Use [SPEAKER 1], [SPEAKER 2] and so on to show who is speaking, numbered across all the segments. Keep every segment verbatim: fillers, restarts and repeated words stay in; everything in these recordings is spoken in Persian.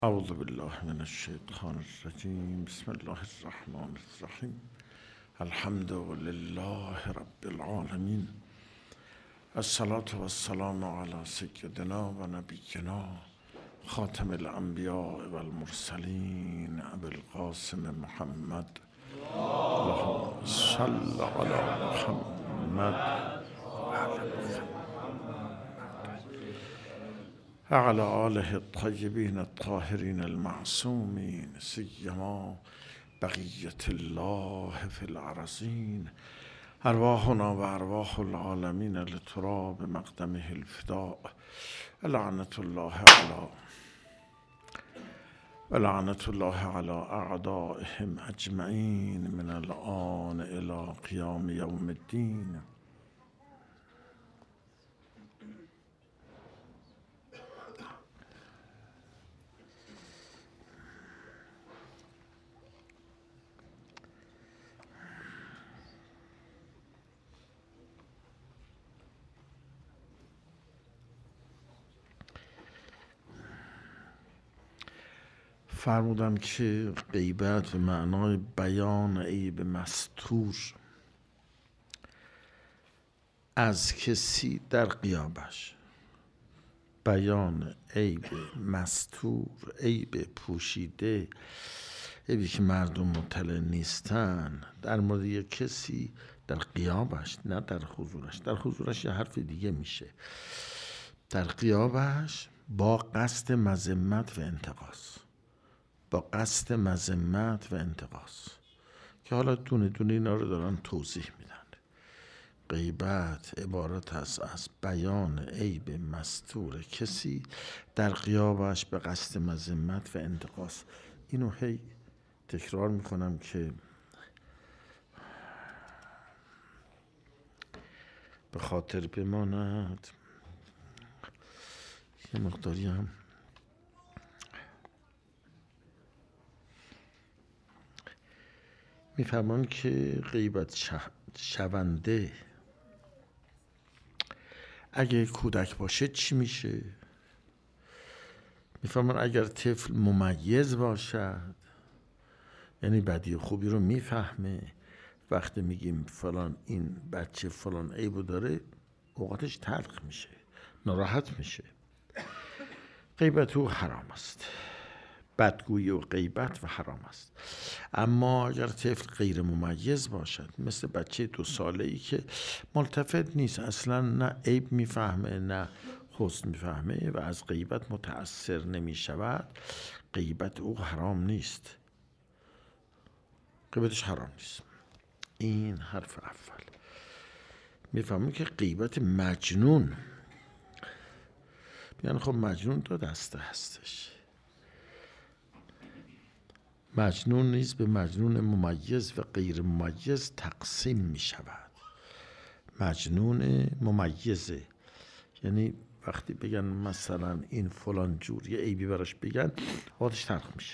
[SPEAKER 1] اعوذ بالله من الشیطان الرجیم. بسم الله الرحمن الرحیم. الحمد لله رب العالمین. الصلاة و السلام علی سیدنا و نبینا خاتم الانبیاء و المرسلین ابی القاسم محمد. اللهم صل علی محمد وعلى آله الطيبين الطاهرين المعصومين، سيما بقية الله في الأرضين. أرواحنا وأرواح العالمين لتراب مقدمه الفداء. لعنة الله على ولعنة الله على أعدائهم أجمعين من الآن إلى قيام يوم الدين. فرمودم که غیبت به معنای بیان عیب مستور از کسی در غیابش، بیان عیب مستور، عیب پوشیده، عیبی که مردم مطلع نیستن در مورد یک کسی در غیابش، نه در حضورش. در حضورش یه حرف دیگه میشه، در غیابش با قصد مذمت و انتقاص، با قصد مذمت و انتقاص، که حالا دونه دونه اینا رو دارن توضیح میدن. غیبت عبارت است از بیان عیب مستور کسی در غیابش به قصد مذمت و انتقاص. اینو هی تکرار میکنم که به خاطر بماند. یه مقداری هم میفهمم که غیبت شونده اگه کودک باشه چی میشه. میفهمم اگر طفل ممیز باشد، یعنی بدی و خوبی رو میفهمه، وقتی میگیم فلان این بچه فلان عیبو داره، اوقاتش تلخ میشه، ناراحت میشه. غیبت او حرام است، بدگویی و غیبت و حرام است. اما اگر طفل غیر ممیز باشد، مثل بچه دو ساله ای که ملتفت نیست، اصلا نه عیب میفهمه نه حسن میفهمه و از غیبت متأثر نمی شود، غیبت او حرام نیست، غیبتش حرام نیست. این حرف اول. میفهمه که غیبت مجنون، یعنی خب مجنون دو دسته هستش. مجنون نیز به مجنون ممیز و غیر ممیز تقسیم می شود. مجنون ممیزه، یعنی وقتی بگن مثلا این فلان جور یه عیبی براش بگن، حالش تلخ میشه.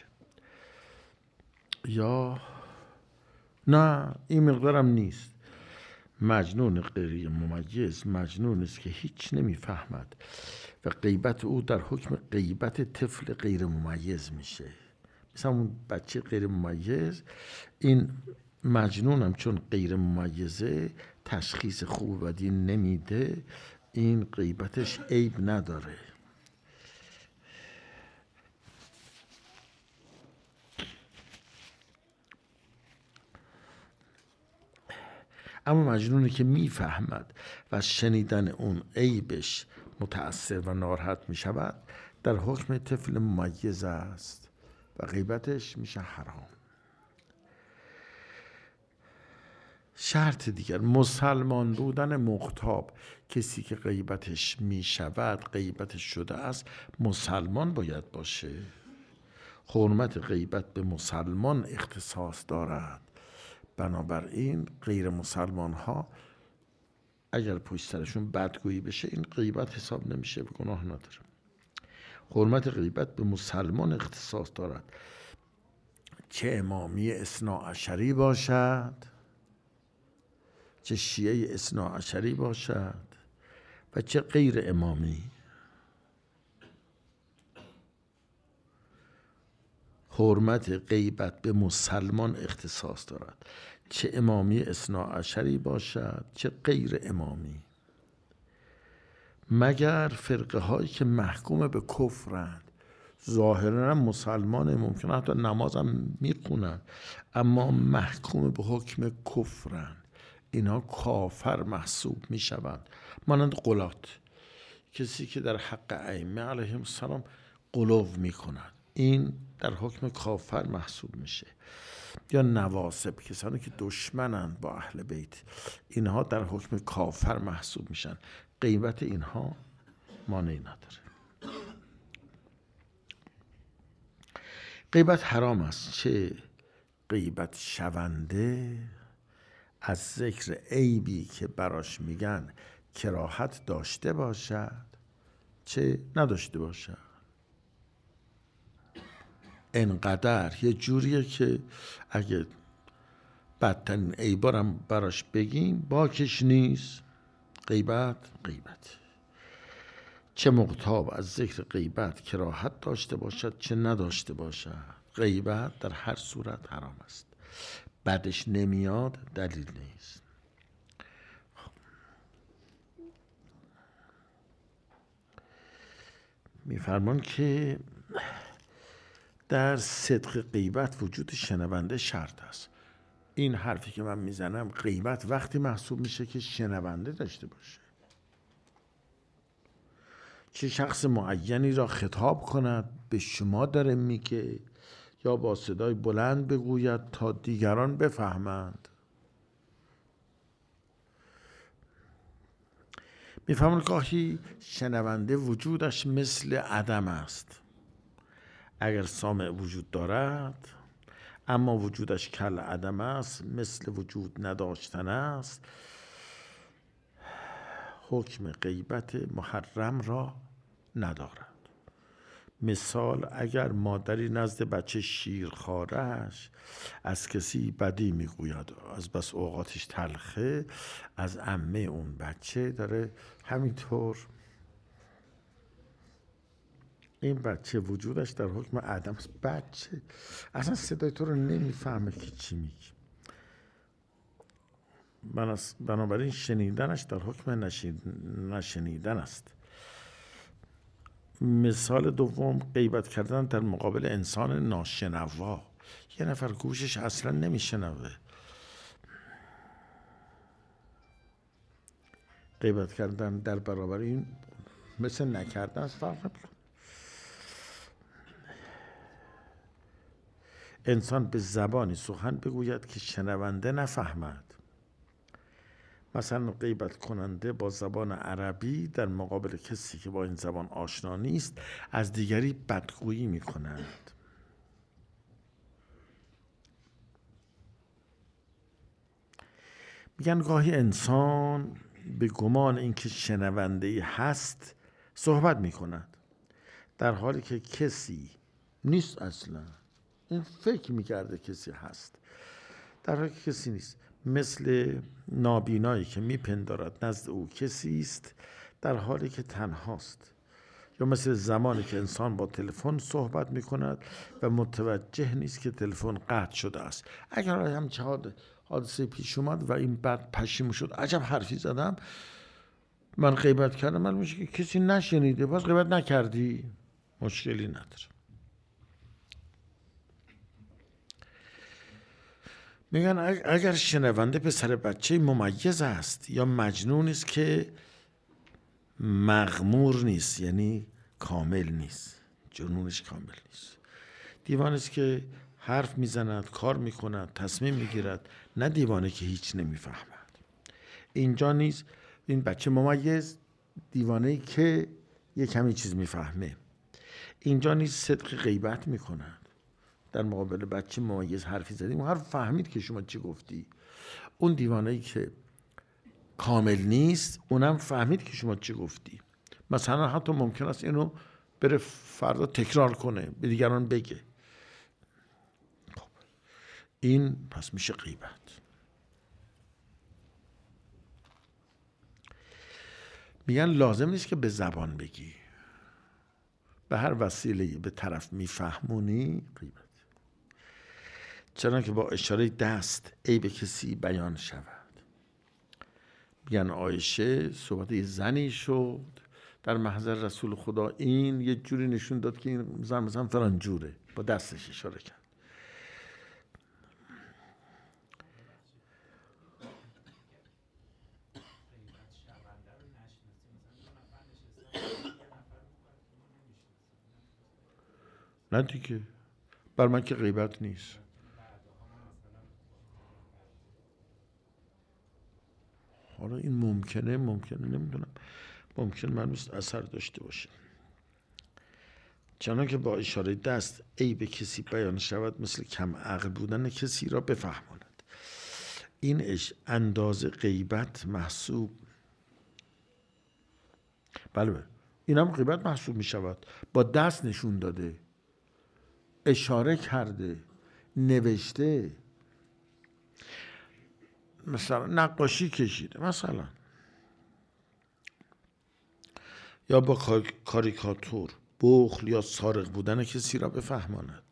[SPEAKER 1] یا نه این مقدارم نیست. مجنون غیر ممیز مجنون است که هیچ نمیفهمد و غیبت او در حکم غیبت طفل غیر ممیز میشه. مثلا اون بچه غیر ممیز، این مجنونم چون غیر ممیزه، تشخیص خوب و بدی نمیده، این غیبتش عیب نداره. اما مجنونی که میفهمد و از شنیدن اون عیبش متأثر و ناراحت میشود، در حکم طفل ممیز است و غیبتش میشه حرام. شرط دیگر، مسلمان بودن مغتاب. کسی که غیبتش میشود، غیبتش شده است، مسلمان باید باشه. حرمت غیبت به مسلمان اختصاص دارد. بنابراین غیر مسلمان ها اگر پشت سرشون بدگویی بشه، این غیبت حساب نمیشه و گناه نداره. حرمت غیبت به مسلمان اختصاص دارد، چه امامی اثناعشری باشد، چه شیعه اثناعشری باشد و چه غیر امامی. حرمت غیبت به مسلمان اختصاص دارد، چه امامی اثناعشری باشد چه غیر امامی، مگر فرقه هایی که محکوم به کفرند. ظاهرا مسلمان، ممکنه حتی نماز هم میخونن، اما محکوم به حکم کفرند، اینها کافر محسوب میشوند. مانند غلات، کسی که در حق ائمه علیهم السلام غلو میکند، این در حکم کافر محسوب میشه. یا نواصب، کسانی که دشمنند با اهل بیت، اینها در حکم کافر محسوب میشن. غیبت اینها مانعی نداره. غیبت حرام است، چه غیبت شونده از ذکر عیبی که براش میگن کراهت داشته باشد چه نداشته باشد. انقدر یه جوریه که اگه بدترین عیبارم براش بگیم باکش نیست. غیبت غیبت چه مغتاب از ذکر غیبت کراهت داشته باشد چه نداشته باشد. غیبت در هر صورت حرام است، بعدش نمیاد دلیل نیست. میفرمان که در صدق غیبت وجود شنونده شرط است. این حرفی که من میزنم، غیبت وقتی محسوب میشه که شنونده داشته باشه، چه شخص معینی را خطاب کند به شما داره میگه، یا با صدای بلند بگوید تا دیگران بفهمند. میفهمون گاهی شنونده وجودش مثل عدم است. اگر سامع وجود دارد اما وجودش کل عدم است، مثل وجود نداشتن است، حکم غیبت محرم را ندارد. مثال، اگر مادری نزد بچه شیرخوارش از کسی بدی میگوید، از بس اوقاتش تلخه، از عمه اون بچه داره همینطور، این بچه وجودش در حکم عدم است. بچه اصلا صدای تو رو نمیفهمه که چی میگی. بنابراین شنیدنش در حکم نشنیدن است. مثال دوم، غیبت کردن در مقابل انسان ناشنوا. یه نفر گوشش اصلا نمیشنوه، غیبت کردن در برابر این مثل نکردن است، فرق نمیکنه. انسان به زبانی سخن بگوید که شنونده نفهمد. مثلا غیبت کننده با زبان عربی در مقابل کسی که با این زبان آشنا نیست از دیگری بدگویی می کند. میگن گاهی انسان به گمان اینکه شنونده هست صحبت می کند، در حالی که کسی نیست. اصلا این فکر میکرده کسی هست، در حالی که کسی نیست. مثل نابینایی که میپندارد نزد او کسی است در حالی که تنهاست. یا مثل زمانی که انسان با تلفن صحبت میکند و متوجه نیست که تلفن قطع شده است. اگر همچه حادثه پیش اومد و این بعد پشیمون شد، عجب حرفی زدم، من غیبت کردم، من میشه که کسی نشنیده، باز غیبت نکردی، مشکلی نداره. میگن اگر شنونده پسر بچه ممیز است یا مجنون است که مغمور نیست، یعنی کامل نیست، جنونش کامل نیست، دیوانه است که حرف میزند، کار میکند، تصمیم میگیرد، نه دیوانه که هیچ نمیفهمد. اینجا نیست. این بچه ممیز دیوانه که یک کمی چیز میفهمه. اینجا نیست صدق غیبت میکند. در مقابل بچه ممیز حرفی زدیم، اون حرف فهمید که شما چی گفتی. اون دیوانه‌ای که کامل نیست اونم فهمید که شما چی گفتی. مثلا حتی ممکن است اینو بره فردا تکرار کنه، به دیگران بگه. خب این پس میشه غیبت. میگن لازم نیست که به زبان بگی، به هر وسیله به طرف میفهمونی غیبت. چرا که با اشاره دست عیب کسی بیان شود. میگن عایشه صحبت یه زنی شد در محضر رسول خدا، این یه جوری نشون داد که این زن مثلا فلان جوره، با دستش اشاره کرد. نه دیگه، بر من که غیبت نیست. حالا این ممکنه ممکنه نمیدونم، ممکن من نیست اثر داشته باشه. چنان که با اشاره دست عیب کسی بیان شود، مثل کم عقل بودن کسی را بفهماند. این اش اندازه غیبت محسوب، بله این هم غیبت محسوب می شود. با دست نشون داده، اشاره کرده، نوشته، مثلا نقاشی کشیده مثلا، یا با کاریکاتور بخل یا سارق بودن کسی را بفهماند.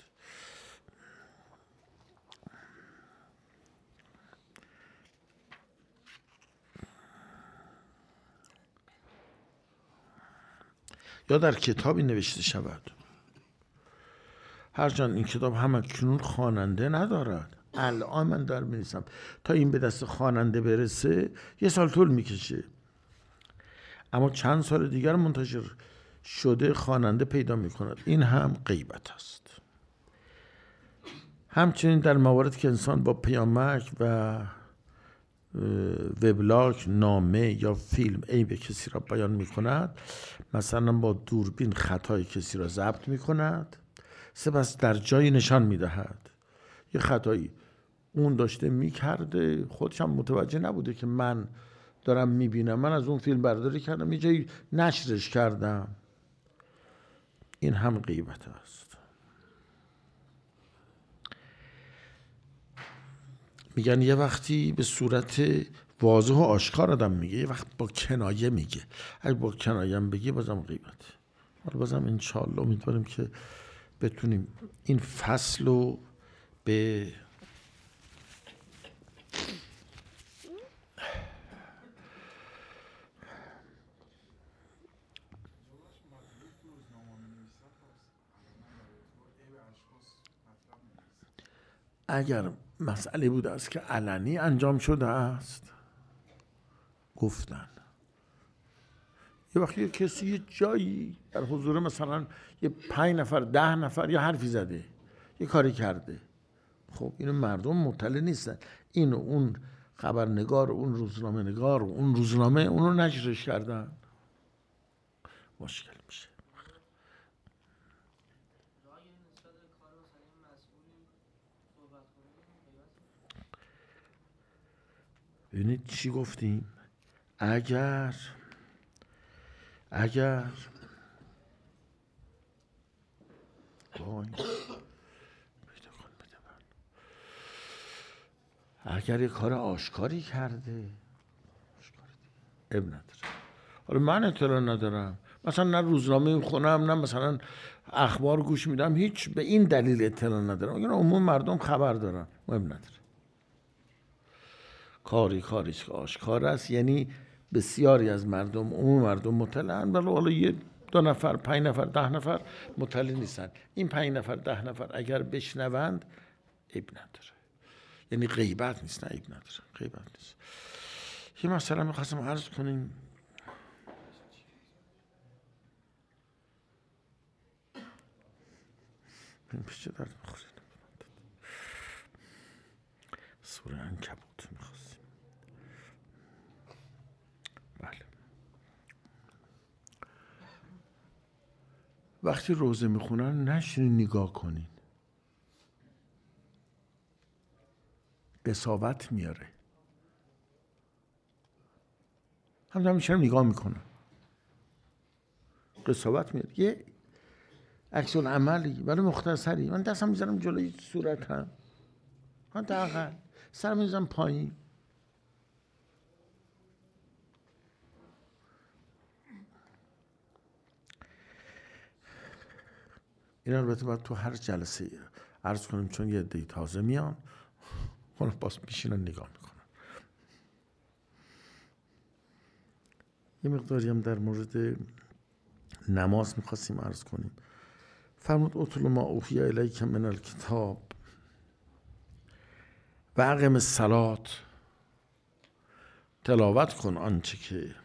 [SPEAKER 1] یا در کتابی نوشته شود. هرچند این کتاب همکنون خواننده ندارد، الان من دارم می‌نویسم، تا این به دست خواننده برسه یه سال طول میکشه، اما چند سال دیگر منتشر شده خواننده پیدا میکند. این هم غیبت است. همچنین در موارد که انسان با پیامک و وبلاگ، نامه یا فیلم عیب کسی را بیان میکند، مثلا با دوربین خطای کسی را ضبط میکند، سپس در جایی نشان میدهد یه خطایی اون داشته میکرده، خودش هم متوجه نبوده که من دارم میبینم، من از اون فیلم برداری کردم یه جایی نشرش کردم. این هم غیبت است. میگن یه وقتی به صورت واضح و آشکار آدم میگه، یه وقت با کنایه میگه. اگه با کنایه هم بگی بازم غیبت. حالا بازم انشالله امیدواریم که بتونیم این فصل رو به اگر مسئله بوده است که علنی انجام شده است گفتن. یه وقتی یه کسی یه جایی در حضور مثلا یه پنج نفر ده نفر یه حرفی زده، یه کاری کرده، خب اینو مردم مطلع نیستن، اینو اون خبرنگار، اون روزنامه نگار، اون روزنامه اونو نشرش کردن، مشکل میشه. ببینید چی گفتیم؟ اگر اگر اگر یه کار آشکاری کرده اب نداره. حالا من اطلاع ندارم، مثلا نه روزنامه خونم، نه مثلا اخبار گوش میدم، هیچ به این دلیل اطلاع ندارم. اگر عموم مردم خبر دارن مهم نداره. کاری کاریش که آشکار است، یعنی بسیاری از مردم، عموم مردم مطلعن، ولی حالا یه دو نفر، پنج نفر، ده نفر مطلع نیستن. این پنج نفر، ده نفر اگر بشنوند عیب نداره، یعنی غیبت نیست، نه عیب نداره، غیبت نیست. یه مسئله میخواستم عرض کنیم. این پیچه درد میخورید. سوره عنکبوت میخواستیم. بله. وقتی روزه میخونن نشینین نگاه کنین، قساوت میاره. هم همیشه نگاه میکنن، قساوت میاره. یه عکس العملی ولی مختصری، من دستم میذارم جلوی صورتم، حداقل سر میذارم پایین، این البته باید تو هر جلسه عرض کنیم چون یه عده تازه میان، اون باز میشینن نگاه میکنن. یه مقداری هم در مورد نماز میخواستیم عرض کنیم. فرمود اتل ما اوحی الیک من الکتاب و اقم الصلاة، تلاوت کن آنچه که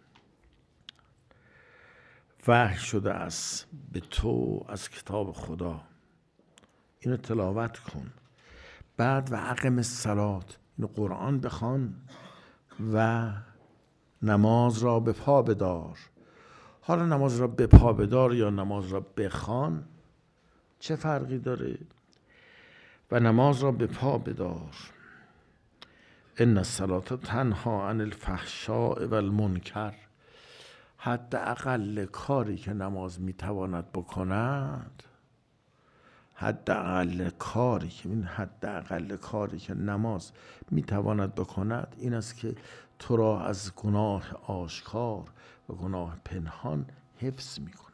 [SPEAKER 1] وحی شده است به تو از کتاب خدا، اینو تلاوت کن. بعد و اقم الصلاة، اینو قرآن بخوان و نماز را به پا بدار. حالا نماز را به پا بدار یا نماز را بخوان چه فرقی داره؟ و نماز را به پا بدار. ان الصلاة تنها عن الفحشاء و المنکر، حداقل کاری که نماز میتواند بکند، حداقل کاری که این حداقل کاری که نماز میتواند بکند این است که تو را از گناه آشکار و گناه پنهان حفظ میکند.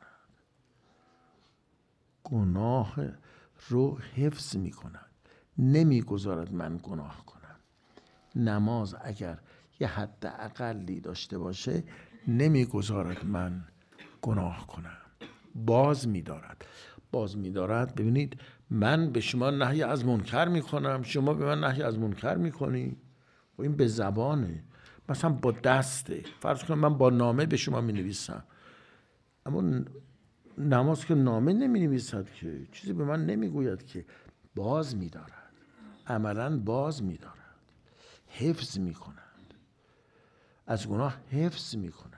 [SPEAKER 1] گناه رو حفظ میکند، نمیگذارد من گناه کنم. نماز اگر یه حد اقلی داشته باشه نمیگذارد من گناه کنم، باز میدارد. باز میدارد. ببینید من به شما نهی از منکر میکنم، شما به من نهی از منکر میکنی. و این به زبانه، مثلا با دسته. فرض کنم من با نامه به شما مینویسم، اما نماز که نامه نمی نویسد که، چیزی به من نمیگوید که. باز میدارد، عملا باز میدارد، حفظ میکند، از گناه حفظ میکند.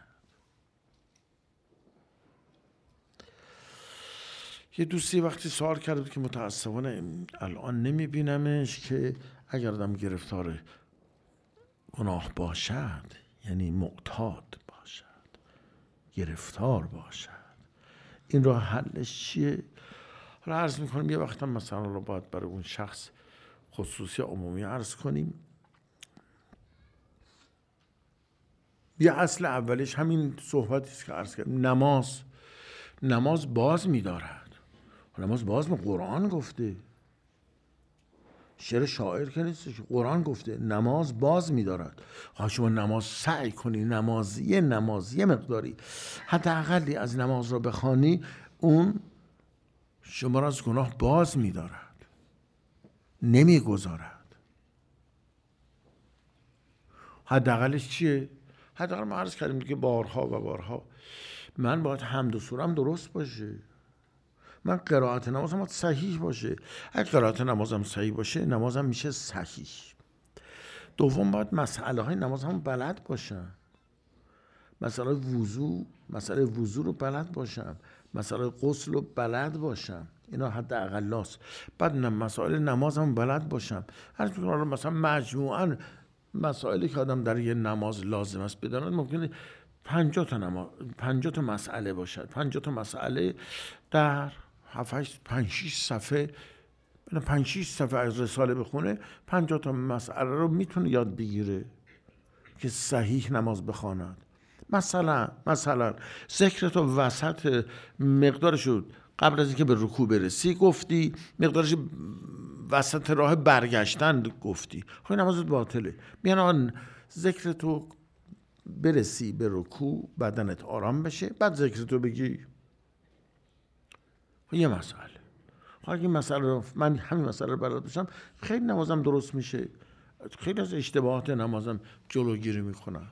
[SPEAKER 1] یه دوستی وقتی سوال کرد که متاسفانه الان نمیبینمش، که اگر آدم گرفتار گناه باشد، یعنی معتاد باشد، گرفتار باشد، این راه حلش چیه؟ حالا عرض میکنیم یه وقت هم مثلا رو باید برای اون شخص خصوصی عمومی عرض کنیم. یه اصل اولیش همین صحبتی است که عرض کردیم. نماز نماز باز می‌دارد. نماز باز می قرآن گفته، شعر شاعر که نیست، قرآن گفته نماز باز می‌دارد. ها شما نماز سعی کنی، نماز یه نماز یه مقداری حتی اقلی از نماز را بخوانی، اون شما را از گناه باز می‌دارد، نمی‌گذارد. حداقلش چیه؟ حداقل ما عرض کردیم که بارها و بارها من باید حمد و سورم درست باشه، من قرائت نمازم باید صحیح باشه. اگه قرائت نمازم صحیح باشه نمازم میشه صحیح. دوم باید مسئله های نمازم بلد باشم، مسئله وضو مسئله وضو رو بلد باشم، مسئله غسل رو بلد باشم. اینا حداقل است. بعد مسائل نمازم بلد باشم. هر چون مثلا مجموعاً مسائلی که آدم در یه نماز لازم است بداند ممکنه پنجاه تا نماز پنجاه تا مسئله باشد. پنجاه تا مسئله در هفت پنج شش صفحه، پنج شش صفحه از رساله بخونه، پنجاه تا مسئله رو میتونه یاد بگیره که صحیح نماز بخواند. مثلا مثلا ذکر تو وسط مقدارش رو قبل از اینکه به رکوع برسی گفتی، مقدارش وسط راه برگشتن گفتی، خب نمازت باطله. میان ذکر تو برسی به رکوع، بدنت آرام بشه، بعد ذکر تو بگی. یه مسئله، خواهی این مسئله رو من همین مسئله رو بلد باشم، خیلی نمازم درست میشه، خیلی از اشتباهات نمازم جلوگیری میکنم.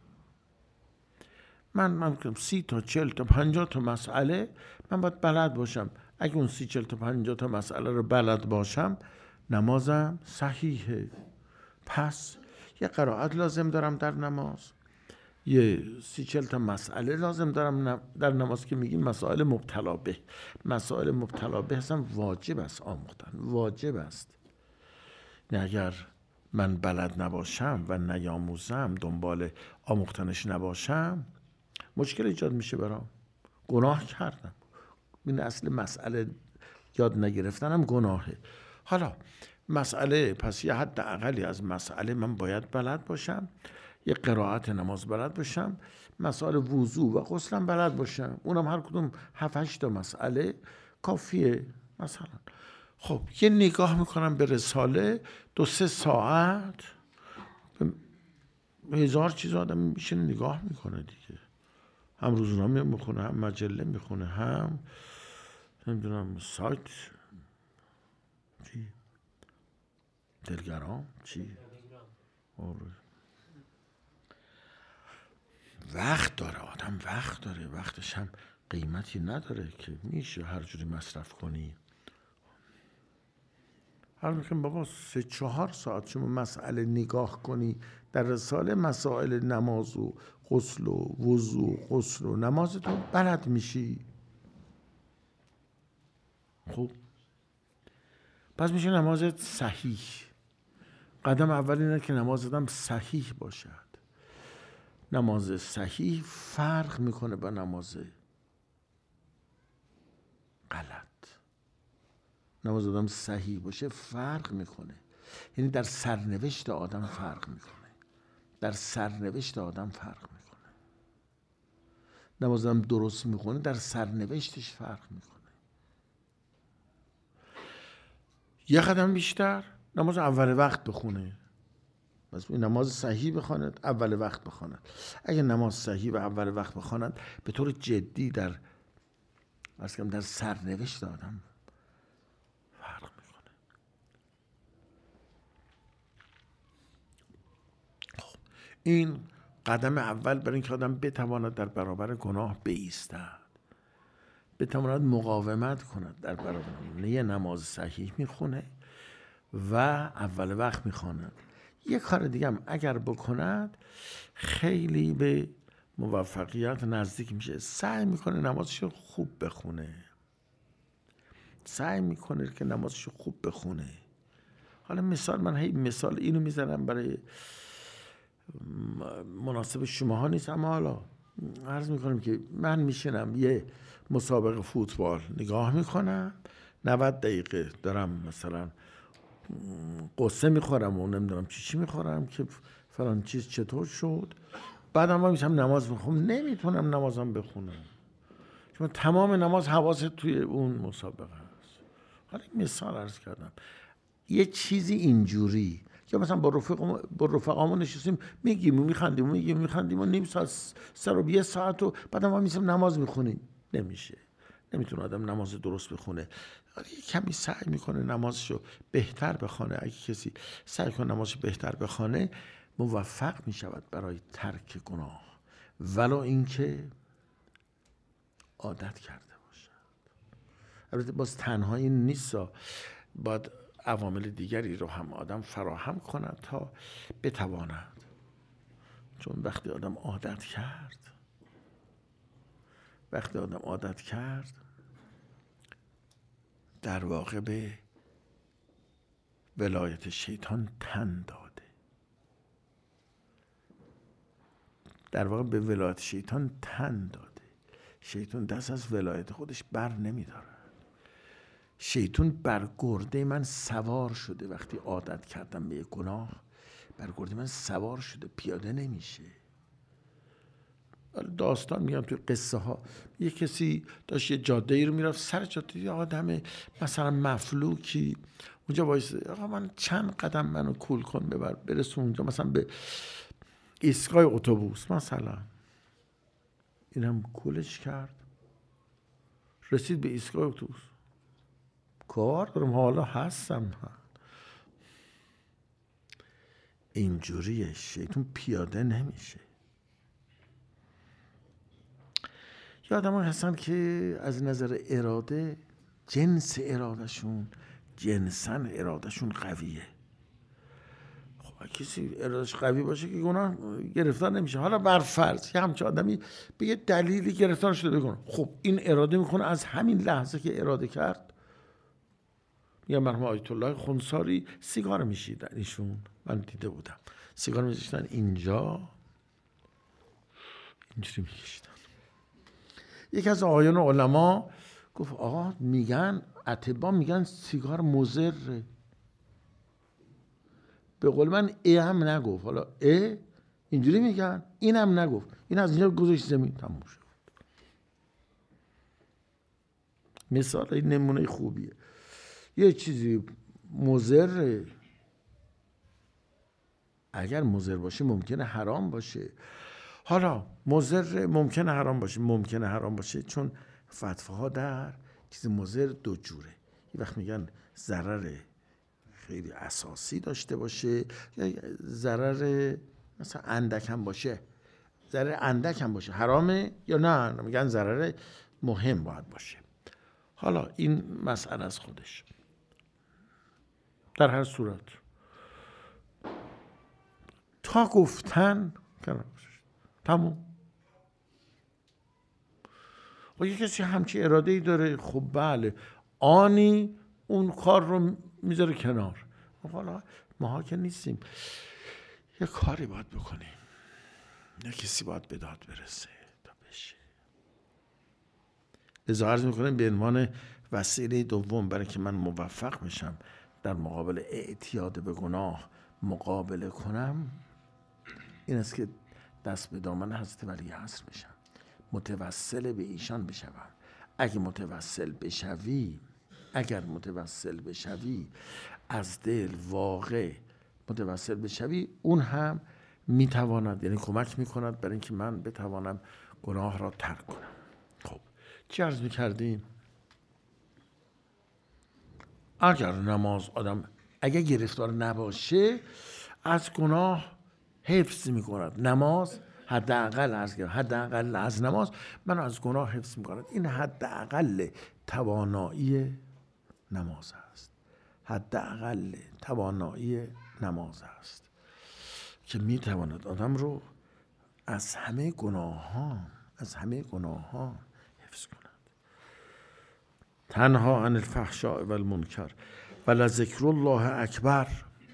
[SPEAKER 1] من من میگم سی تا چل تا پنجاه تا مسئله من باید بلد باشم. اگه اون سی چل تا پنجاه تا مسئله رو بلد باشم نمازم صحیحه. پس یه قرائت لازم دارم در نماز، یه سی چل تا مسئله لازم دارم در نماز که میگیم مسائل مبتلا به. مسائل مبتلا به هم واجب است آموختن، واجب است. نه اگر من بلد نباشم و نیاموزم، دنبال آموختنش نباشم، مشکل ایجاد میشه برام. گناه کردم. این اصل مسئله یاد نگرفتنم گناهه. حالا مسئله، پس یه حد اقلی از مسئله من باید بلد باشم، یه قرائت نماز بلد باشم، مسائل وضو و غسلم بلد باشم، اونم هر کدوم هفت هشت تا مسئله کافیه مثلا. خب یه نگاه میکنم به رساله، دو سه ساعت به هزار چیز آدم میشه نگاه میکنه دیگه. هم روزنامه میخونه، هم مجله میخونه، هم نمیدونم سایت چی، تلگرام چی. آره. وقت داره آدم، وقت داره، وقتش هم قیمتی نداره که میشه هر جوری مصرف کنی. هر میگم بابا سه چهار ساعت شما مسئله نگاه کنی در رساله، مسائل نماز و غسل و وضو غسل و نمازتون بلد میشی. خب پس میشه نمازت صحیح. قدم اول اینه که نمازتم صحیح باشد. نماز صحیح فرق میکنه با نماز غلط. نماز آدم صحیح باشه فرق میکنه، یعنی در سرنوشت آدم فرق میکنه، در سرنوشت آدم فرق میکنه. نماز آدم درست میکنه در سرنوشتش فرق میکنه. یه قدم بیشتر نماز اول وقت بخونه. بس نماز صحیح بخواند، اول وقت بخواند. اگه نماز صحیح و اول وقت بخواند به طور جدی در مثلا در سرنوشت آدم فرق میکنه. خب این قدم اول برای اینکه آدم بتواند در برابر گناه بایستد، بتواند مقاومت کند در برابر گناه. یه نماز صحیح میخونه و اول وقت میخواند. یه کار دیگه هم اگر بکند خیلی به موفقیت نزدیک میشه. سعی میکنه نمازشو خوب بخونه، سعی میکنه که نمازشو خوب بخونه. حالا مثال، من هی مثال اینو میزنم برای مناسب شماها نیست، اما حالا عرض میکنم که من میشنم یه مسابقه فوتبال نگاه میکنم، نود دقیقه دارم مثلا قصه میخورم و نمیدونم چی چی میخورم که فلان چیز چطور شد، بعدم ما میشم نماز میخونم، نمیتونم نمازم بخونم چون تمام نماز حواست توی اون مسابقه هست. حالا مثال عرض کردم یه چیزی اینجوری که مثلا با رفقامون با رفقامون نشستیم میگیم و میخندیم و میگیم میخندیم و نیم ساعت سر و یه ساعت و بعدم ما میشم نماز میخونیم. نمیشه، نمیتونه آدم نماز درست بخونه. یه کمی سعی میکنه نمازشو بهتر بخونه. اگه کسی سعی کنه نمازشو بهتر بخونه موفق میشود برای ترک گناه، ولو اینکه عادت کرده باشد. البته باز تنهایی نیست، باید عوامل دیگری رو هم آدم فراهم کند تا بتواند. چون وقتی آدم عادت کرد وقتی آدم عادت کرد در واقع به ولایت شیطان تن داده. در واقع به ولایت شیطان تن داده. شیطان دست از ولایت خودش بر نمیداره. شیطان بر گرده من سوار شده. وقتی عادت کردم به یک گناه بر گرده من سوار شده، پیاده نمیشه. داستان میگم توی قصه ها، یه کسی داشت یه جاده ای رو میرفت، سر جاده یه آدم مثلا مفلوکی اونجا وایساده، آقا من چند قدم منو کول کن ببر برسون اونجا مثلا به ایستگاه اتوبوس مثلا. اینم کولش کرد، رسید به ایستگاه اتوبوس. کار دارم حالا هستم. اینجوریه، شیطان پیاده نمیشه. یا آدم ها هستن که از نظر اراده جنس ارادهشون جنسن ارادهشون قویه. خب کسی ارادهش قوی باشه که گناه گرفتار نمیشه. حالا بر فرض یه همچه آدمی به یه دلیلی گرفتار شده بگن، خب این اراده میکنه از همین لحظه که اراده کرد. یا مرحوم آیت الله خنثاری سیگار میشیدن، ایشون من دیده بودم سیگار میکشیدن اینجا اینجوری میکشیدن. یکی از آقایان علما گفت آقا میگن اطباء میگن سیگار مضره. به قول من ای هم نگفت، حالا ای اینجوری میگن این هم نگفت، این از اینجا گذاشت زمین تموم شد. مثال نمونه خوبیه. یه چیزی مضر، اگر مضر باشه ممکنه حرام باشه. حالا مضر ممکنه حرام باشه، ممکنه حرام باشه چون فتواها در چیز مضر دو جوره. یه وقت میگن ضرر خیلی اساسی داشته باشه یا ضرر مثلا اندک هم باشه. ضرر اندک هم باشه حرامه یا نه؟ میگن ضرر مهم باید باشه. حالا این مسئله از خودش. در هر صورت تا گفتن تموم. و یه کسی همچی اراده ای داره، خب بله، آنی اون کار رو میذاره کنار. حالا ماها که نیستیم، یه کاری باید بکنیم، یه کسی باید به داد برسه تا بشه. لذا عرض میکنم به عنوان وسیله دوم برای که من موفق بشم در مقابل اعتیاد به گناه مقابله کنم، این است که دست به دامن حضرت ولیعصر بشم، متوسل به ایشان بشوم. اگه متوسل بشوی اگر متوسل بشوی از دل واقع متوسل بشوی، اون هم میتواند، یعنی کمک میکند برای اینکه من بتوانم گناه را ترک کنم. خب چی عرض میکردیم؟ اگر نماز آدم اگر گرفتار نباشه از گناه حفظ میکند. نماز حداقل از حداقل از نماز من از گناه حفظ میکند. این حداقل توانایی نماز است. حداقل توانایی نماز است که میتواند آدم رو از همه گناهان از همه گناهان حفظ کند. تنها عن الفحشاء و المنکر و لذکر الله اکبر.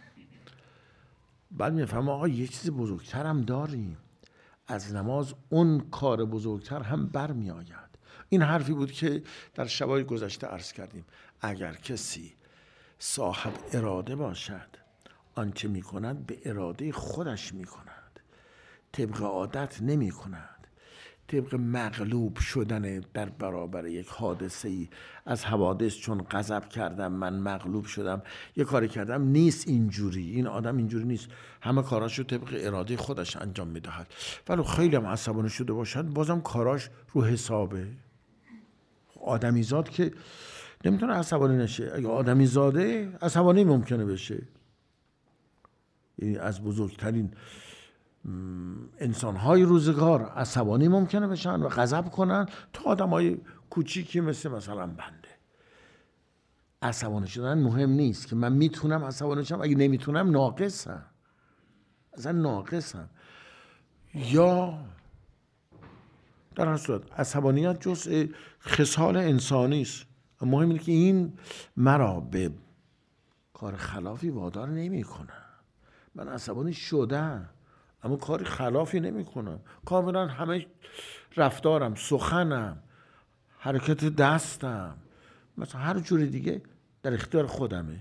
[SPEAKER 1] بعد میفهم آقا یه چیز بزرگتر هم داریم، از نماز اون کار بزرگتر هم برمی آید. این حرفی بود که در شبای گذشته عرض کردیم. اگر کسی صاحب اراده باشد، آنچه می کند به اراده خودش می کند، طبق عادت نمی کند، طبق مغلوب شدن در برابر یک حادثه ای از حوادث، چون غضب کردم من مغلوب شدم یه کاری کردم، نیست اینجوری. این آدم اینجوری نیست، همه کاراشو طبق اراده خودش انجام میدهد. ولی خیلی هم عصبانی شده باشد بازم کاراش رو حسابه. آدمی زاد که نمیتونه عصبانی نشه. اگه آدمی زاده عصبانی ممکنه بشه. یعنی از بزرگترین انسان‌های روزگار عصبانی ممکنه بشن و غضب کنن تا آدم‌های کوچیکی مثل مثلا بنده. عصبانی شدن مهم نیست که من میتونم عصبانی شم، اگه نمیتونم ناقصم، اصلا ناقصم. یا در هر صورت عصبانیت جزء خصال انسانی است. مهم اینه که این مرا به کار خلافی وادار نمی‌کنه. من عصبانی شدم اما کاری خلافی نمی کنم. کاملا همه رفتارم، سخنم، حرکت دستم، مثلا هر جوری دیگه در اختیار خودمه.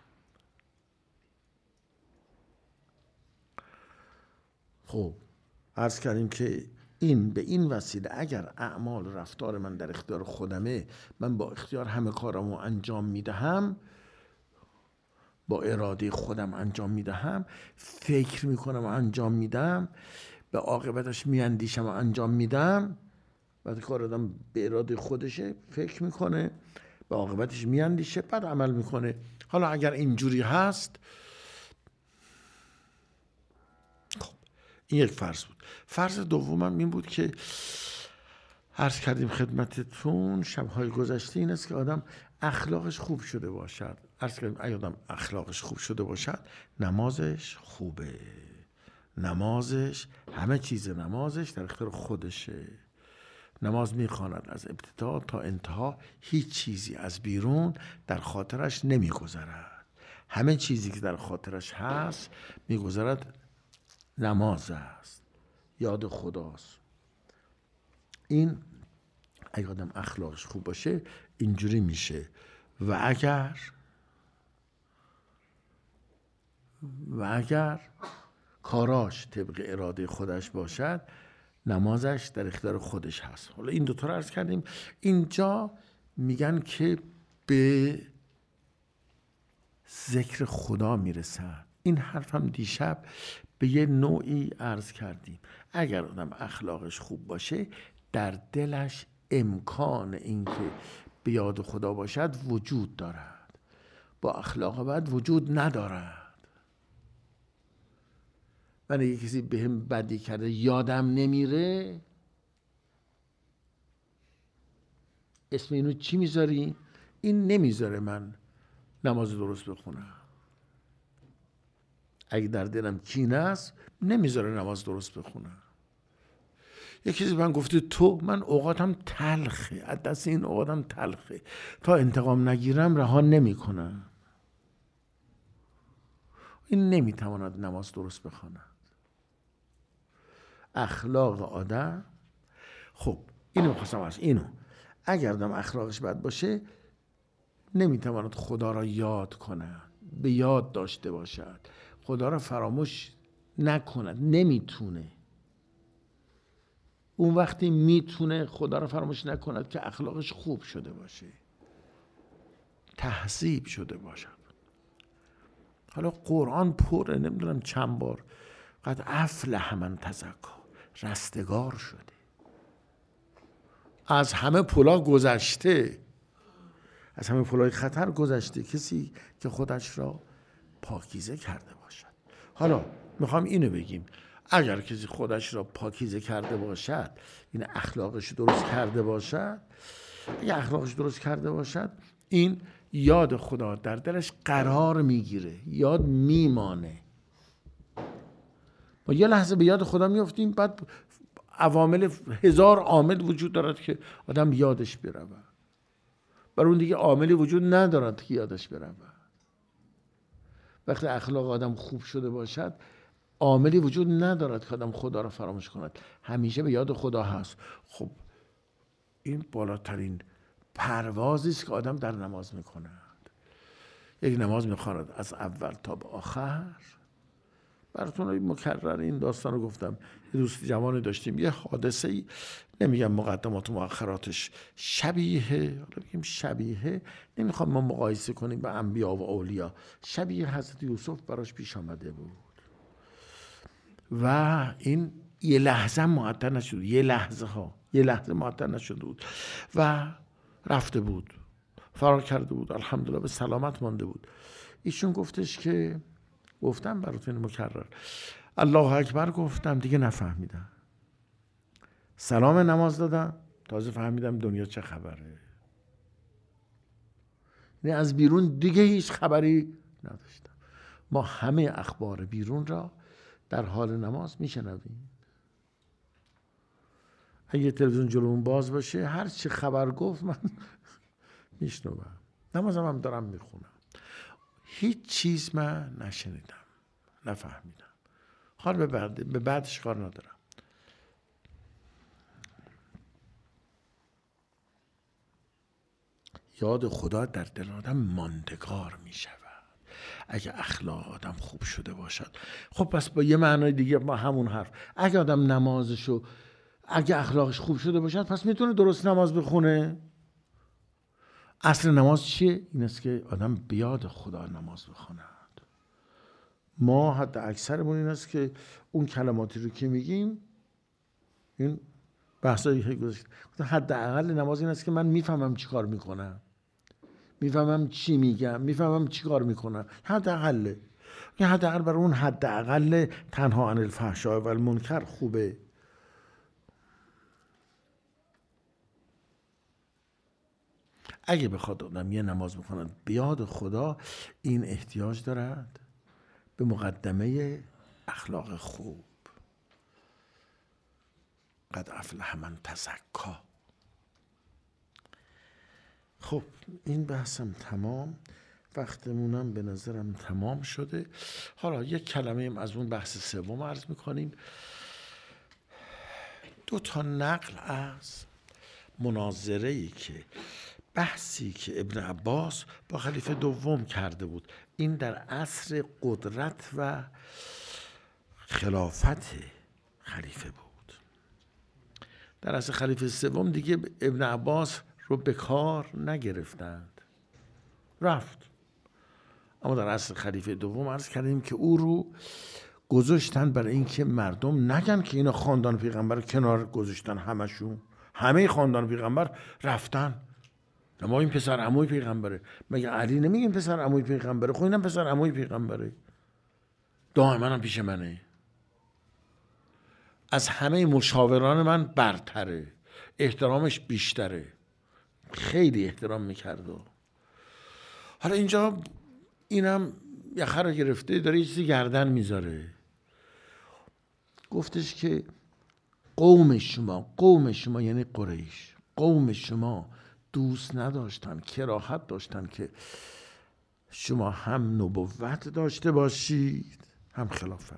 [SPEAKER 1] خب عرض کردیم که این به این وسیله اگر اعمال رفتار من در اختیار خودمه، من با اختیار همه کارمو انجام میدهم، با اراده خودم انجام میدهم، فکر میکنم و انجام میدم، به عاقبتش میاندیشم و انجام میدم. بعد کار آدم به اراده خودشه، فکر میکنه، به عاقبتش میاندیشه، بعد عمل میکنه. حالا اگر اینجوری هست، خب این یک فرض بود. فرض دومم این بود که عرض کردیم خدمتتون شبهای گذشته، این است که آدم اخلاقش خوب شده باشد. عرض کردیم اگه آدم اخلاقش خوب شده باشد، نمازش خوبه. نمازش، همه چیز نمازش در اختیار خودشه. نماز میخواند از ابتدا تا انتها، هیچ چیزی از بیرون در خاطرش نمیگذرد. همه چیزی که در خاطرش هست میگذرد نماز است، یاد خداست. این اگه آدم اخلاقش خوب باشه اینجوری میشه. و اگر و اگر کاراش طبق اراده خودش باشد، نمازش در اختیار خودش هست. حالا این دوتا رو عرض کردیم. اینجا میگن که به ذکر خدا میرسن. این حرف هم دیشب به یه نوعی عرض کردیم. اگر آدم اخلاقش خوب باشه در دلش امکان اینکه به یاد خدا باشد وجود دارد، با اخلاق بد وجود ندارد. من اگه کسی به هم بدی کرده یادم نمیره، اسم اینو چی میذاری؟ این نمیذاره من نماز درست بخونم. اگه در دلم کینه است نمیذاره نماز درست بخونم. یه کسی من گفته تو، من اوقاتم تلخه، از دست این اوقاتم تلخه، تا انتقام نگیرم رها نمی کنم. این نمیتواند نماز درست بخواند. اخلاق آدم، خب اینو میخواستم از اینو اگر آدم اخلاقش بد باشه نمیتواند خدا را یاد کند، به یاد داشته باشد، خدا را فراموش نکند، نمیتونه. اون وقتی میتونه خدا را فراموش نکند که اخلاقش خوب شده باشه، تهذیب شده باشد. حالا قرآن پره، نمیدونم چند بار قد افلح من تزکا، رستگار شده، از همه پلا گذشته، از همه پلای خطر گذشته، کسی که خودش را پاکیزه کرده باشد. حالا میخوام اینو بگیم، اگر کسی خودش را پاکیزه کرده باشد، این اخلاقش درست کرده باشد، اگر اخلاقش درست کرده باشد، این یاد خدا در دلش قرار میگیره، یاد میمانه. ما یه لحظه به یاد خدا میافتیم، بعد عوامل هزار عامل وجود دارد که آدم یادش برود، بر اون دیگه عاملی وجود ندارد که یادش برود. وقتی اخلاق آدم خوب شده باشد عاملی وجود ندارد که آدم خدا را فراموش کند، همیشه به یاد خدا هست. خب این بالاترین پروازی است که آدم در نماز میکند. یک نماز میخواند از اول تا به آخر. براتون مکرر این داستان رو گفتم. یه دوست جوانی داشتیم، یه حادثه ای، نمیگم مقدمات و مؤخراتش، شبیه، حالا بگیم شبیه، نمیخوام ما مقایسه کنیم با انبیا و اولیا، شبیه حضرت یوسف براش پیش آمده بود و این یه لحظه معطل نشد، یه لحظه ها یه لحظه معطل نشده بود و رفته بود، فرار کرده بود، الحمدلله به سلامت مانده بود. ایشون گفتش که، گفتم براتون مکرر، الله اکبر گفتم، دیگه نفهمیدم. سلام نماز دادم، تازه فهمیدم دنیا چه خبره. یعنی از بیرون دیگه هیچ خبری نداشتم. ما همه اخبار بیرون را در حال نماز میشنویم. اگه تلویزیون جلومون باز باشه هر چی خبر گفت من میشنوم، نمازم هم دارم میخونم، هیچ چیز من نشنیدم، نفهمیدم. حال به بعد به بعدش کار ندارم. یاد خدا در دل آدم ماندگار می شود اگه اخلاق آدم خوب شده باشد. خب پس با یه معنای دیگه ما همون حرف، اگه آدم نمازشو، اگه اخلاقش خوب شده باشد، پس میتونه درست نماز بخونه. اصل نماز چیه؟ این است که آدم به یاد خدا نماز بخواند. ما حتی اکثرمون این است که اون کلماتی رو که میگیم، این بحثایی گذاشت، حداقل نماز این است که من میفهمم چی کار میکنم، میفهمم چی میگم، میفهمم چی کار میکنم، حداقل. این حداقل برای اون حداقل تنها عن الفحشاء و المنکر خوبه. اگه بخواد آدم یه نماز بخواند به یاد خدا، این احتیاج دارد به مقدمه اخلاق خوب. قد افلح من تزکا. خب این بحثم تمام، وقتمونم به نظرم تمام شده. حالا یک کلمه از اون بحث سوم عرض میکنیم. دو تا نقل از مناظره‌ای که بحثی که ابن عباس با خلیفه دوم کرده بود، این در عصر قدرت و خلافت خلیفه بود. در عصر خلیفه سوم دیگه ابن عباس رو به کار نگرفتند، رفت. اما در عصر خلیفه دوم عرض کردیم که او رو گذاشتن برای اینکه مردم نگن که اینا خاندان پیغمبر کنار گذاشتن، همشون همه خاندان پیغمبر رفتن. ما این پسر عموی پیغمبره، مگه علی نمیگه این پسر عموی پیغمبره؟ خب اینم پسر عموی پیغمبره، دائما هم پیش منه، از همه مشاوران من برتره، احترامش بیشتره، خیلی احترام میکرد. حالا اینجا اینم یخه رو گرفته داره یه چیزی گردن میذاره، گفتش که قوم شما، قوم شما یعنی قریش، قوم شما دوست نداشتن، کراهت داشتن که شما هم نبوت داشته باشید هم خلافت.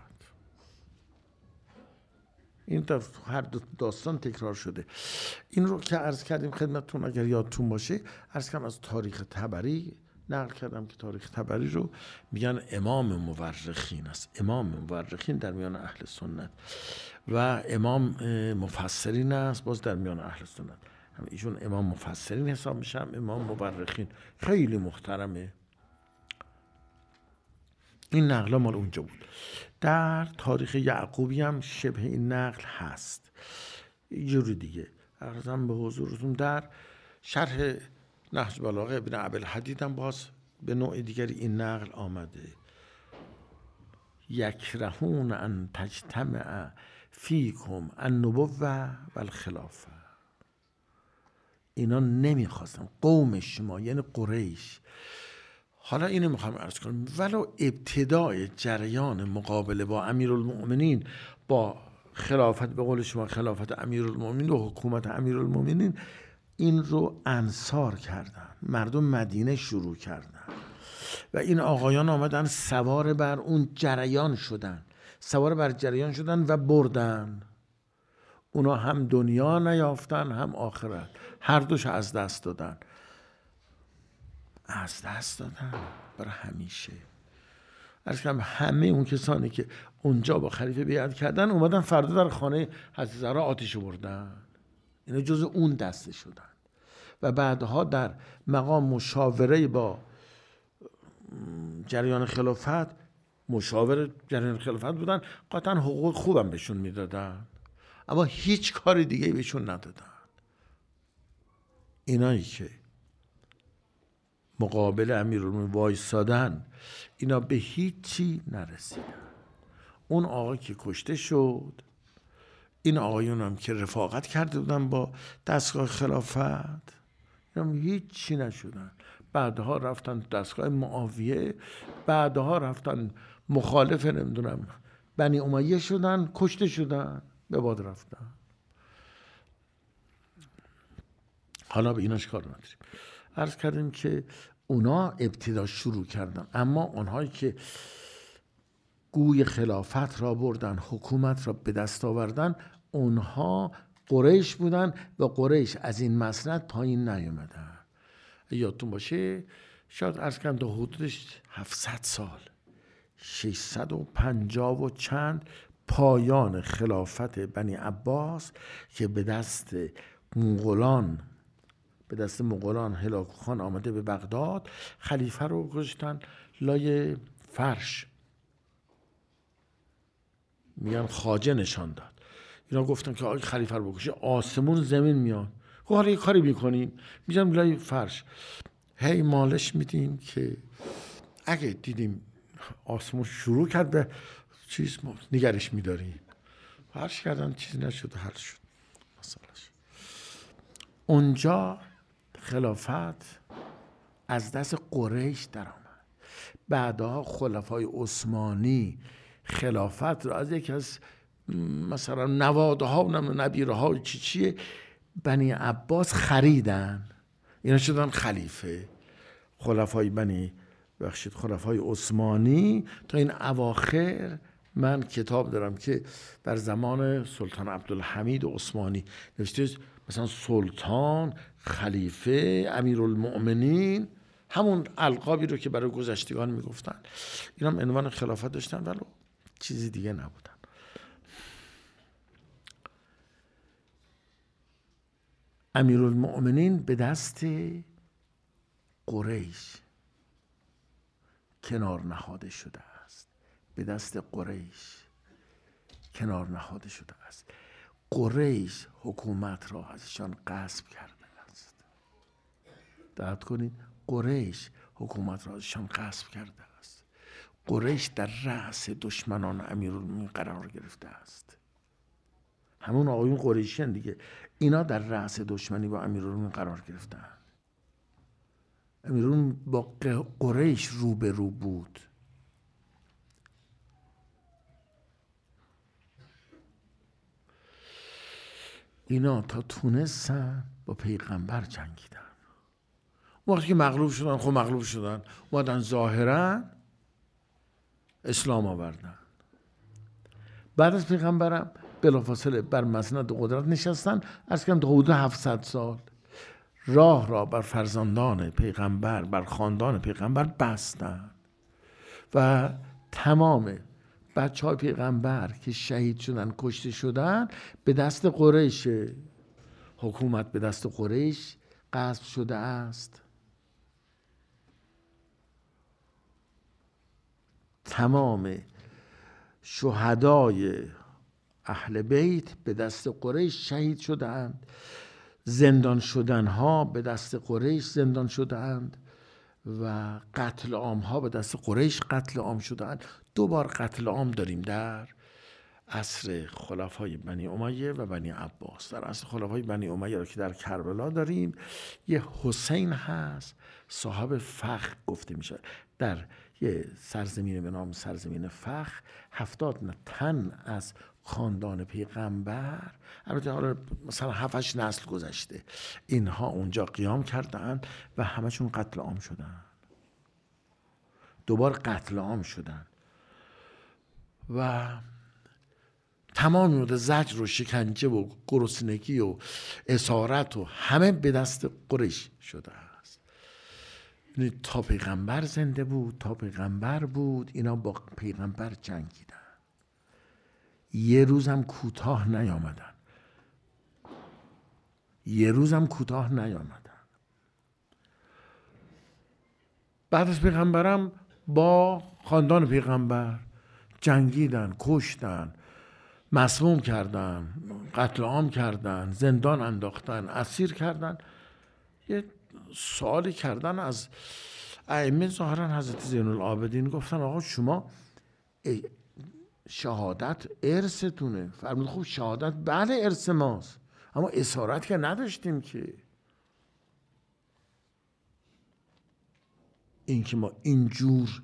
[SPEAKER 1] این در هر دو داستان تکرار شده. این رو که عرض کردیم خدمتتون، اگر یادتون باشه عرض کردم از تاریخ طبری نقل کردم که تاریخ طبری رو میگن امام مورخین است، امام مورخین در میان اهل سنت و امام مفسرین است باز در میان اهل سنت. هم ایشون امام مفسرین حساب میشم، امام مورخین، خیلی محترمه. این نقل مال اونجا بود. در تاریخ یعقوبی هم شبه این نقل هست یه جوری دیگه. عرضم به حضورتون در شرح نهج البلاغه ابن ابوالحدید هم باز به نوع دیگری این نقل آمده. یکرهون ان تجتمع فیکم النبوة و الخلافه. اینا نمیخواستن، قوم شما یعنی قریش. حالا اینو میخوام عرض کنم، ولو ابتدای جریان مقابله با امیرالمؤمنین، با خلافت، به قول شما خلافت امیرالمؤمنین و حکومت امیرالمؤمنین، این رو انصار کردن، مردم مدینه شروع کردن و این آقایان آمدن سوار بر اون جریان شدن، سوار بر جریان شدن و بردن. اونا هم دنیا نیافتن هم آخرت، هر دوش از دست دادن، از دست دادن برای همیشه. عرض کنم همه اون کسانی که اونجا با خلیفه بیعت کردن اومدن فردا در خانه حضرت زهرا آتش بردن، اینا جز اون دسته شدن و بعدها در مقام مشاوره با جریان خلافت، مشاور جریان خلافت بودن، قطعا حقوق خوبم بهشون میدادن اما هیچ کار دیگه بهشون ندادن. اینایی که مقابل امیرالمومنین وایسادن اینا به هیچی نرسیدن. اون آقا که کشته شد، این آقایون هم که رفاقت کرده بودن با دستگاه خلافت، اینا هم هیچی نشدن. بعدها رفتن دستگاه معاویه، بعدها رفتن مخالف نمیدونم بنی امیه شدن، کشته شدن، به باد رفتن. حالا به ایناش کار نداریم. عرض کردیم که اونا ابتدا شروع کردن، اما اونهایی که گوی خلافت را بردن، حکومت را به دست آوردن، اونها قریش بودن و قریش از این مسند پایین نیومدن. یادتون باشه شاید عرض کردم تا حدودش هفتصد سال، ششصد و پنجاه و چند، پایان خلافت بنی عباس که به دست مغولان به دست مغولان هلاکو خان آمده به بغداد، خلیفه رو گذاشتن لای فرش، میگن خواجه نشان داد. اینا گفتن که آقای خلیفه رو بکشه، آسمون زمین میان. گفت حالا یه کاری میکنیم، میذاریم لای فرش، هی مالش میدیم که اگه دیدیم آسمون شروع کرد به چیز ما نگرش میداریم. فرش کردن، چیزی نشد، حل شد مسئلهش. اونجا خلافت از دست قریش در آمد. بعدها خلفای عثمانی خلافت رو از یکی از مثلا نوادها و نبیرها چی چیه بنی عباس خریدن، اینا شدن خلیفه. خلفای بنی بخشید خلفای عثمانی تا این اواخر، من کتاب دارم که در زمان سلطان عبدالحمید عثمانی نوشته، مثلا سلطان، خلیفه، امیرالمؤمنین، همون القابی رو که برای گذشتگان میگفتن، اینا هم عنوان خلافت داشتن ولو چیزی دیگه نبودن. امیرالمؤمنین به دست قریش کنار نهاده شده است، به دست قریش کنار نهاده شده است. قریش حکومت را ازشان غصب کرده است. دقت کنید، قریش حکومت را ازشان غصب کرده است. قریش در رأس دشمنان امیرالمومنین قرار گرفته است. همون آقایون قریشی‌اند دیگه. اینا در رأس دشمنی با امیرالمومنین قرار گرفتن. امیرالمومنین با قریش رو به رو بود. اینا تا تونستن با پیغمبر جنگیدن. وقتی که مغلوب شدن، خب مغلوب شدن، اومدن ظاهرا اسلام آوردن. بعد از پیغمبرم بلافاصله بر مسند قدرت نشستن. عرض کردم تا حدود هفتصد سال راه را بر فرزندان پیغمبر، بر خاندان پیغمبر بستن و تمام بچه های پیغمبر که شهید شدن، کشته شدن، به دست قریش، حکومت به دست قریش غصب شده است. تمام شهدای اهل بیت به دست قریش شهید شدند. زندان شدن ها به دست قریش زندان شدند و قتل عام ها به دست قریش قتل عام شدند. دو بار قتل عام داریم در عصر خلفای بنی امیه و بنی عباس. در عصر خلفای بنی امیه را که در کربلا داریم، یه حسین هست صاحب فخ گفته میشه. در یه سرزمین به نام سرزمین فخ هفتاد تن از خاندان پیغمبر، البته حالا مثلا هفتش نسل گذشته، اینها اونجا قیام کردن و همشون قتل عام شدن. دوبار قتل عام شدن و تمام مورد زجر و شکنجه و گرسنگی و اسارت و همه به دست قریش شده است. یعنی تا پیغمبر زنده بود، تا پیغمبر بود، اینا با پیغمبر جنگیدن. یه روزم کوتاه نیامدن. یه روزم کوتاه نیامدن. بعد از پیغمبرم با خاندان پیغمبر جنگیدن، کشتن، مسموم کردن، قتل عام کردن، زندان انداختن، اسیر کردن. یه سوالی کردن از ائمه، ظاهرا حضرت زین العابدین، گفتن آقا شما شهادت ارثتونه. فرمود خب شهادت بله ارث ماست، اما اسارت که نداشتیم که. این که ما اینجور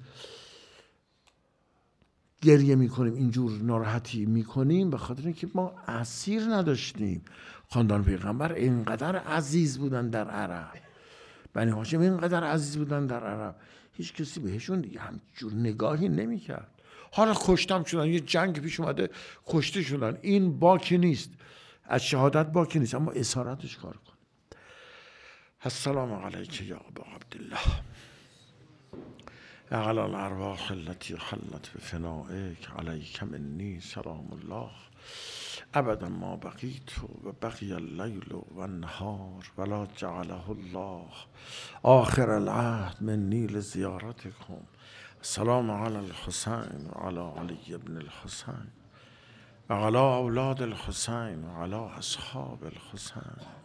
[SPEAKER 1] گریه میکنیم، اینجور ناراحتی میکنیم، به خاطر اینکه ما اسیر نداشتیم. خاندان پیغمبر اینقدر عزیز بودن در عرب، بنی هاشم اینقدر عزیز بودن در عرب، هیچ کسی بهشون همجور نگاهی نمیکرد. حالا کشتم شدن، یه جنگ پیش اومده کشته شدن، این باکی نیست، از شهادت باکی نیست، اما اسارتش کار کن. السلام علیک یا ابا عبدالله اعلی الارواح التي حلت بفنائک، علیک منی سلام الله ابدا ما بقیت و بقی اللیل و النهار ولا جعله الله آخر العهد منی لزیارتکم. السلام علی الحسین و علی علی ابن الحسین و علی اولاد الحسین و علی اصحاب الحسین.